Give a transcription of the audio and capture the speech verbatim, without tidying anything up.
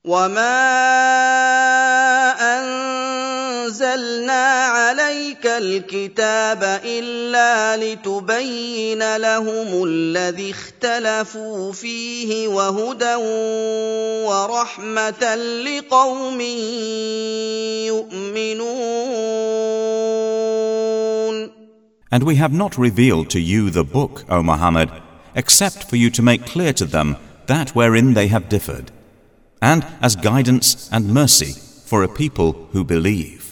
وَمَا أَنزَلْنَا عَلَيْكَ الْكِتَابَ إِلَّا لِتُبَيِّنَ لَهُمُ الَّذِي اخْتَلَفُوا فِيهِ وَهُدًى وَرَحْمَةً لِّقَوْمٍ يُؤْمِنُونَ. And we have not revealed to you the book, O Muhammad, except for you to make clear to them that wherein they have differed, and as guidance and mercy for a people who believe.